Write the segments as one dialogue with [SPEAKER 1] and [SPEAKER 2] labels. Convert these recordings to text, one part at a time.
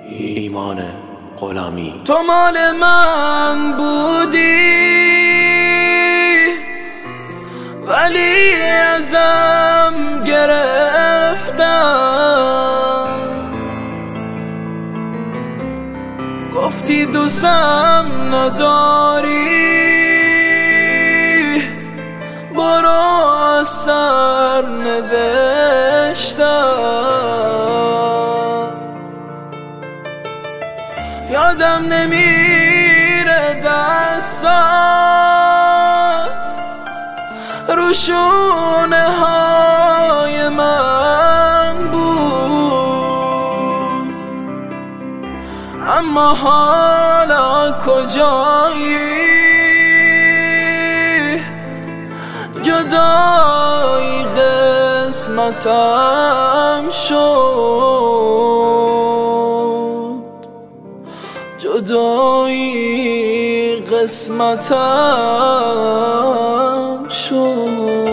[SPEAKER 1] ایمان غلامی.
[SPEAKER 2] تو مال من بودی ولی ازم گرفتم، گفتی دوستم نداری برو از سر نوشتم. یادم نمیره دستات رو شونه های من بود، اما حالا کجایی؟ جدایی قسمتم شد، جدایی قسمتم شد.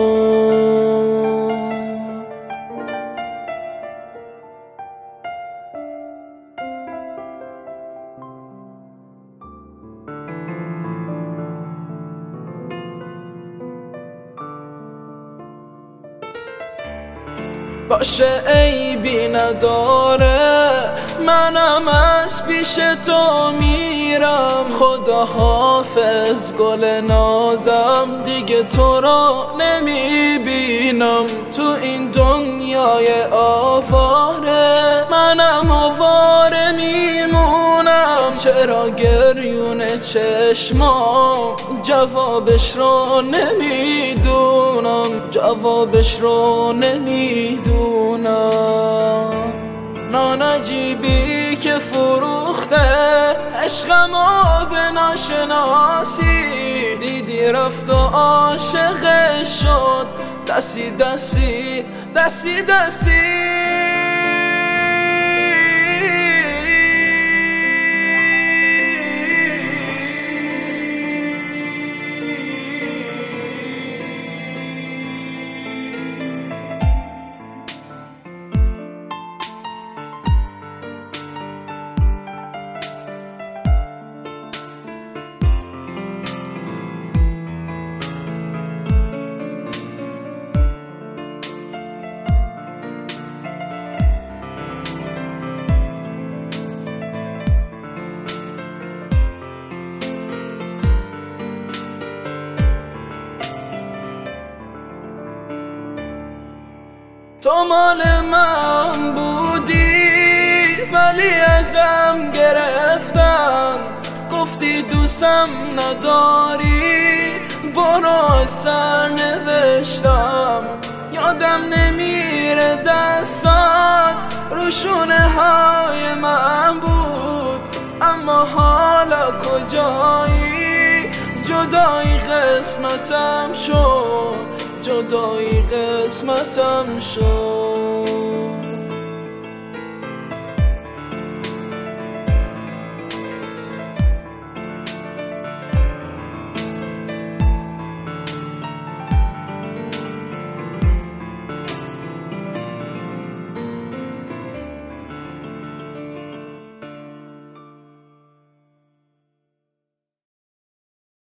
[SPEAKER 2] باشه عیبی نداره، منم از پیش تو میرم. خدا حافظ گل نازم، دیگه تو را نمیبینم. تو این دنیای آواره منم آواره میمونم. چرا گریون چشمام جوابش رو نمیدونم، جوابش رو نمیدونم. نانجیبی که فروخته عشقمو به ناشناسی، دیدی رفت و عاشقش شد. دستی دستی دستی دستی تو مال من بودی ولی ازم گرفتم، گفتی دوستم نداری برو از سر نوشتم. یادم نمیره دستات رو شونه های من بود، اما حالا کجایی؟ جدایی قسمتم شد، جدایی قسمتم شد.